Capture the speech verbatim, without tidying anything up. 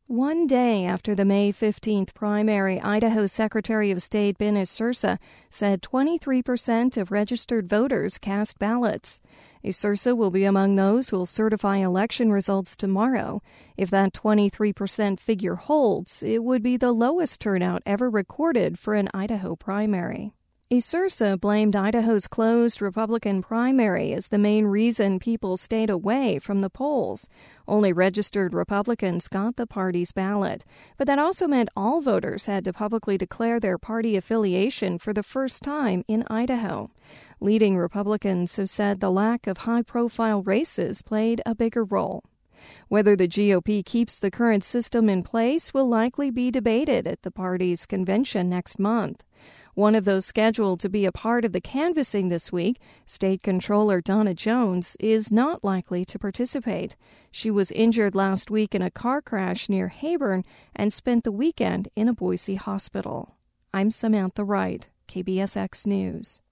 One day after the May fifteenth primary, Idaho Secretary of State Ben Isursa said twenty-three percent of registered voters cast ballots. Isursa will be among those who will certify election results tomorrow. If that twenty-three percent figure holds, it would be the lowest turnout ever recorded for an Idaho primary. Isursa blamed Idaho's closed Republican primary as the main reason people stayed away from the polls. Only registered Republicans got the party's ballot, but that also meant all voters had to publicly declare their party affiliation for the first time in Idaho. Leading Republicans have said the lack of high-profile races played a bigger role. Whether the G O P keeps the current system in place will likely be debated at the party's convention next month. One of those scheduled to be a part of the canvassing this week, State Controller Donna Jones, is not likely to participate. She was injured last week in a car crash near Heyburn and spent the weekend in a Boise hospital. I'm Samantha Wright, K B S X News.